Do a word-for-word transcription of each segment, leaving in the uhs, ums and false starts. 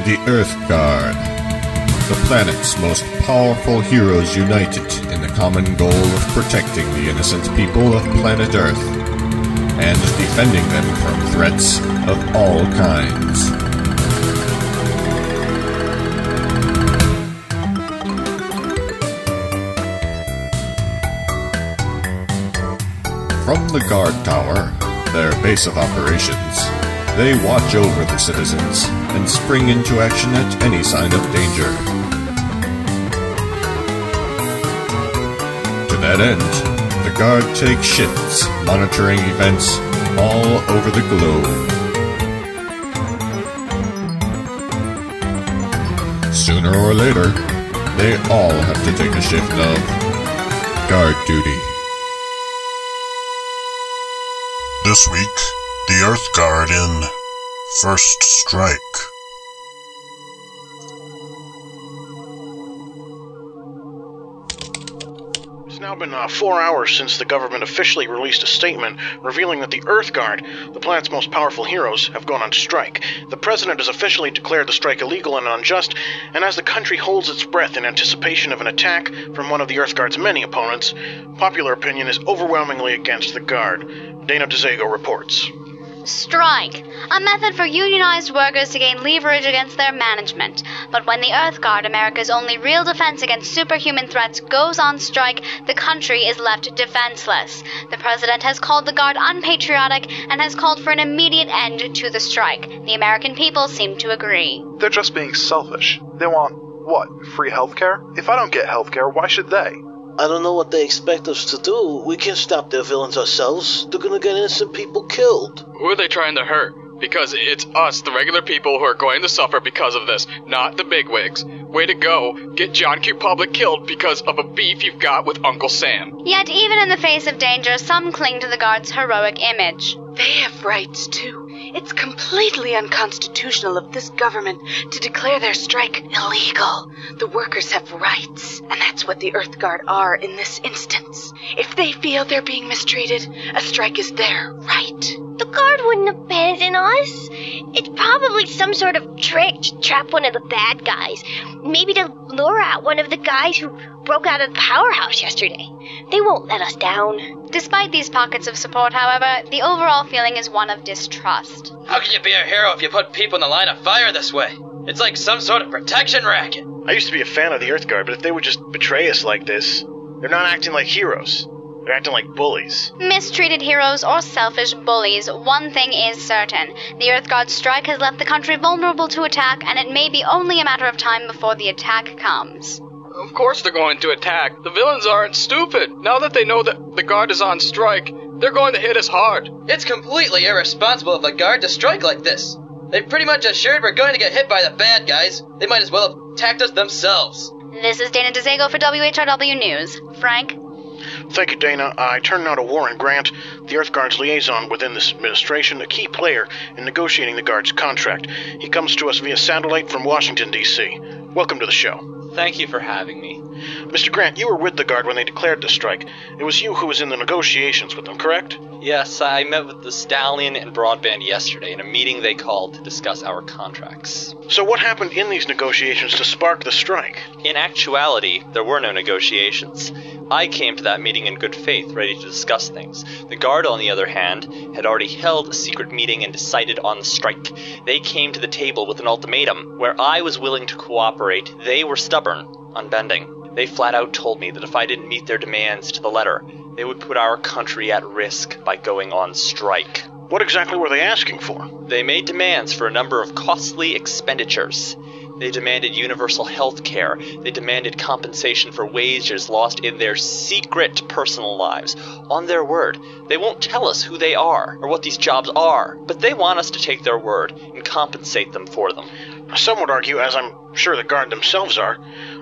The Earth Guard. The planet's most powerful heroes united in the common goal of protecting the innocent people of planet Earth and defending them from threats of all kinds. From the guard tower, their base of operations, they watch over the citizens and spring into action at any sign of danger. To that end, the Guard take shifts monitoring events all over the globe. Sooner or later, they all have to take a shift of guard duty. This week, the Earth Guard in First Strike. It's now been uh, four hours since the government officially released a statement revealing that the Earth Guard, the planet's most powerful heroes, have gone on strike. The president has officially declared the strike illegal and unjust, and as the country holds its breath in anticipation of an attack from one of the Earth Guard's many opponents, popular opinion is overwhelmingly against the Guard. Dana DeZago reports. Strike, a method for unionized workers to gain leverage against their management. But when the Earth Guard, America's only real defense against superhuman threats, goes on strike, the country is left defenseless. The president has called the Guard unpatriotic and has called for an immediate end to the strike. The American people seem to agree. They're just being selfish. They want, what, free healthcare? If I don't get healthcare, why should they? I don't know what they expect us to do. We can't stop their villains ourselves. They're gonna get innocent people killed. Who are they trying to hurt? Because it's us, the regular people, who are going to suffer because of this, not the bigwigs. Way to go. Get John Q. Public killed because of a beef you've got with Uncle Sam. Yet even in the face of danger, some cling to the Guard's heroic image. They have rights, too. It's completely unconstitutional of this government to declare their strike illegal. The workers have rights, and that's what the Earth Guard are in this instance. If they feel they're being mistreated, a strike is their right. The Guard wouldn't abandon us. It's probably some sort of trick to trap one of the bad guys. Maybe to lure out one of the guys who broke out of the powerhouse yesterday. They won't let us down. Despite these pockets of support, however, the overall feeling is one of distrust. How can you be a hero if you put people in the line of fire this way? It's like some sort of protection racket. I used to be a fan of the Earth Guard, but if they would just betray us like this, they're not acting like heroes. They're acting like bullies. Mistreated heroes or selfish bullies, one thing is certain. The Earth Guard strike has left the country vulnerable to attack, and it may be only a matter of time before the attack comes. Of course they're going to attack. The villains aren't stupid. Now that they know that the Guard is on strike, they're going to hit us hard. It's completely irresponsible of the Guard to strike like this. They pretty much assured we're going to get hit by the bad guys. They might as well have attacked us themselves. This is Dana DeZago for W H R W News. Frank? Thank you, Dana. I turn now to Warren Grant, the Earth Guard's liaison within this administration, a key player in negotiating the Guard's contract. He comes to us via satellite from Washington, D C Welcome to the show. Thank you for having me. Mister Grant, you were with the Guard when they declared the strike. It was you who was in the negotiations with them, correct? Yes, I met with the Stallion and Broadband yesterday in a meeting they called to discuss our contracts. So what happened in these negotiations to spark the strike? In actuality, there were no negotiations. I came to that meeting in good faith, ready to discuss things. The Guard, on the other hand, had already held a secret meeting and decided on the strike. They came to the table with an ultimatum. Where I was willing to cooperate, they were stubborn, unbending. They flat out told me that if I didn't meet their demands to the letter, they would put our country at risk by going on strike. What exactly were they asking for? They made demands for a number of costly expenditures. They demanded universal health care. They demanded compensation for wages lost in their secret personal lives. On their word, they won't tell us who they are or what these jobs are, but they want us to take their word and compensate them for them. Some would argue, as I'm sure the Guard themselves are,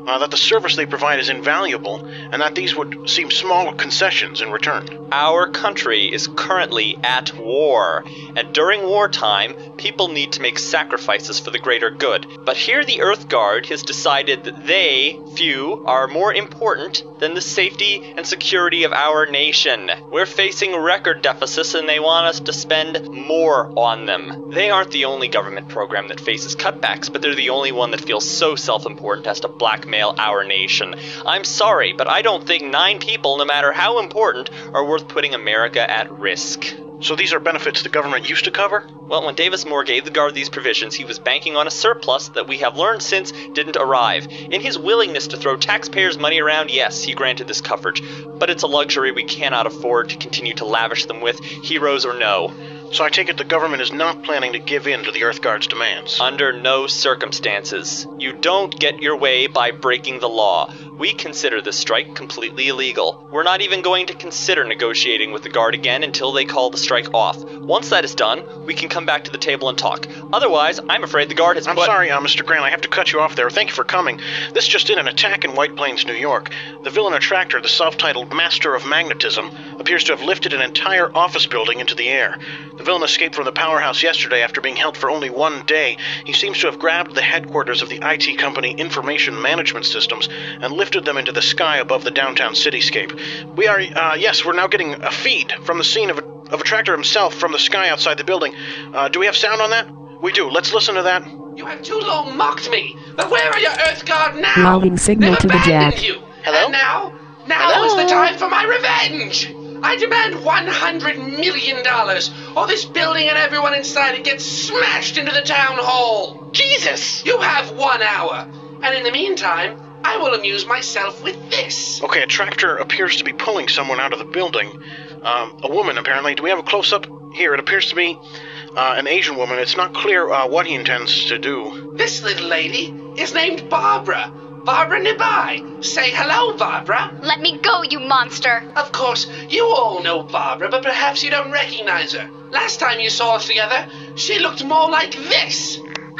uh, that the service they provide is invaluable, and that these would seem small concessions in return. Our country is currently at war, and during wartime, people need to make sacrifices for the greater good. But here the Earth Guard has decided that they, few, are more important than the safety and security of our nation. We're facing record deficits, and they want us to spend more on them. They aren't the only government program that faces cutbacks, but they're the only one that feels so self-important as to blackmail our nation. I'm sorry, but I don't think nine people, no matter how important, are worth putting America at risk. So these are benefits the government used to cover? Well, when Davis Moore gave the Guard these provisions, he was banking on a surplus that we have learned since didn't arrive. In his willingness to throw taxpayers' money around, yes, he granted this coverage. But it's a luxury we cannot afford to continue to lavish them with, heroes or no. So I take it the government is not planning to give in to the Earth Guard's demands? Under no circumstances. You don't get your way by breaking the law. We consider this strike completely illegal. We're not even going to consider negotiating with the Guard again until they call the strike off. Once that is done, we can come back to the table and talk. Otherwise, I'm afraid the Guard has I'm put... sorry, uh, Mister Grant, I have to cut you off there. Thank you for coming. This just in, an attack in White Plains, New York. The villain attractor, the self-titled Master of Magnetism, appears to have lifted an entire office building into the air. The villain escaped from the powerhouse yesterday after being held for only one day. He seems to have grabbed the headquarters of the I T company Information Management Systems and lifted them into the sky above the downtown cityscape. We are, uh, yes, we're now getting a feed from the scene of a, of a tractor himself from the sky outside the building. Uh, do we have sound on that? We do. Let's listen to that. You have too long mocked me, but where are your Earth Guard now? Louding signal They've to the abandoned Jack. you. Hello? And now, now Hello? is the time for my revenge. I demand one hundred million dollars, or this building and everyone inside it gets smashed into the town hall. Jesus! You have one hour, and in the meantime, I will amuse myself with this. Okay, a tractor appears to be pulling someone out of the building. Um, a woman, apparently. Do we have a close-up? Here, it appears to be uh, an Asian woman. It's not clear uh, what he intends to do. This little lady is named Barbara. Barbara Nibai. Say hello, Barbara. Let me go, you monster. Of course, you all know Barbara, but perhaps you don't recognize her. Last time you saw us together, she looked more like this.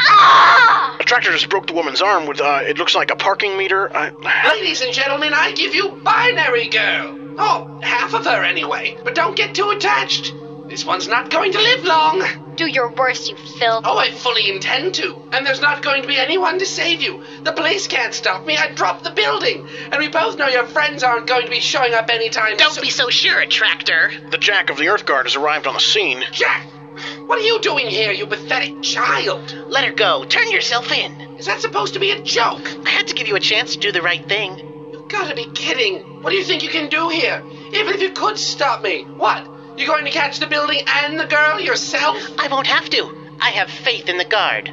Ah! A tractor just broke the woman's arm with, uh, it looks like a parking meter. I... Ladies and gentlemen, I give you Binary Girl. Oh, half of her anyway, but don't get too attached. This one's not going to live long. Do your worst, you filth. Oh, I fully intend to. And there's not going to be anyone to save you. The police can't stop me. I dropped the building. And we both know your friends aren't going to be showing up anytime Don't soon. be so sure, Tractor. The Jack of the Earth Guard has arrived on the scene. Jack! What are you doing here, you pathetic child? Let her go. Turn yourself in. Is that supposed to be a joke? I had to give you a chance to do the right thing. You've got to be kidding. What do you think you can do here? Even if you could stop me. What? You going to catch the building and the girl yourself? I won't have to. I have faith in the Guard.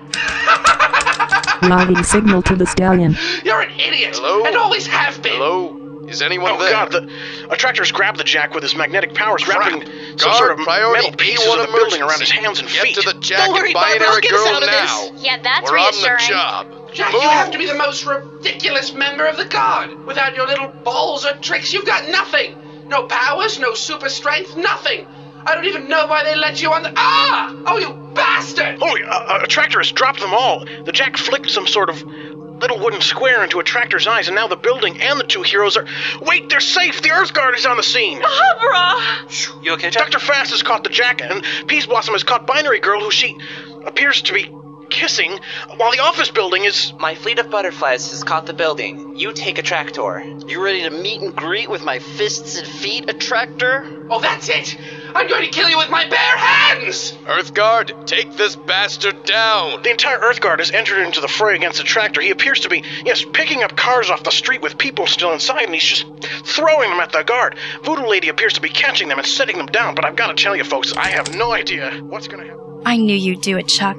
Louding signal to the Stallion. You're an idiot. Hello? And always have been. Hello? Is anyone Oh, there? God, the a tractor's grabbed the Jack with his magnetic powers, Crap. wrapping some Guard, sort of priority metal pieces B one of the building emergency. around his hands and Get feet. to the Jack Don't worry, and Barbara, Binary I'll get us Girl out of now. this. Yeah, that's We're reassuring. on the job. Jack, Move. you have to be the most ridiculous member of the Guard. Without your little balls or tricks, you've got nothing. No powers, no super strength, nothing. I don't even know why they let you on the... Ah! Oh, you bastard! Oh, a, a tractor has dropped them all. The Jack flicked some sort of little wooden square into a tractor's eyes, and now the building and the two heroes are... Wait, they're safe! The Earth Guard is on the scene! Barbara! You okay, Jack? Doctor Fast has caught the Jack, and Peace Blossom has caught Binary Girl, who she appears to be kissing, while the office building is... My fleet of butterflies has caught the building. You take a tractor. You ready to meet and greet with my fists and feet, a tractor? Oh, that's it! I'm going to kill you with my bare hands! Earth Guard, take this bastard down! The entire Earth Guard has entered into the fray against the tractor. He appears to be, yes, picking up cars off the street with people still inside, and he's just throwing them at the Guard. Voodoo Lady appears to be catching them and setting them down, but I've got to tell you, folks, I have no idea what's going to happen. I knew you'd do it, Chuck.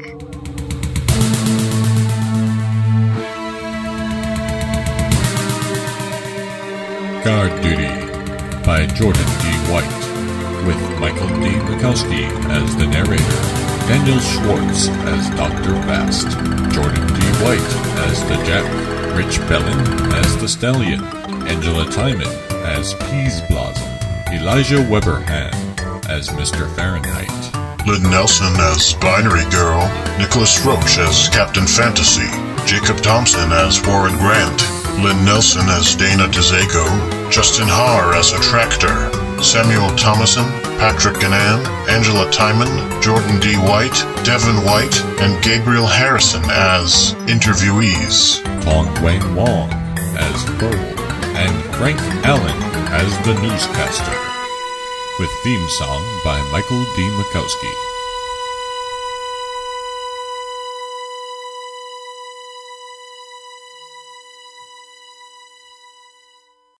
Guard Duty by Jordan D. White, with Michael D. Bukowski as the narrator, Daniel Schwartz as Doctor Fast, Jordan D. White as the Jack, Rich Bellin as the Stallion, Angela Timon as Peas Blossom, Elijah Weberhan as Mister Fahrenheit, Lynn Nelson as Binary Girl, Nicholas Roach as Captain Fantasy, Jacob Thompson as Warren Grant, Lynn Nelson as Dana DeZago, Justin Haar as a tractor, Samuel Thomason, Patrick Gannan, Angela Timon, Jordan D. White, Devin White, and Gabriel Harrison as interviewees. Hong Wang Wong as Cole, and Frank Allen as the newscaster. With theme song by Michael D. Mikowski.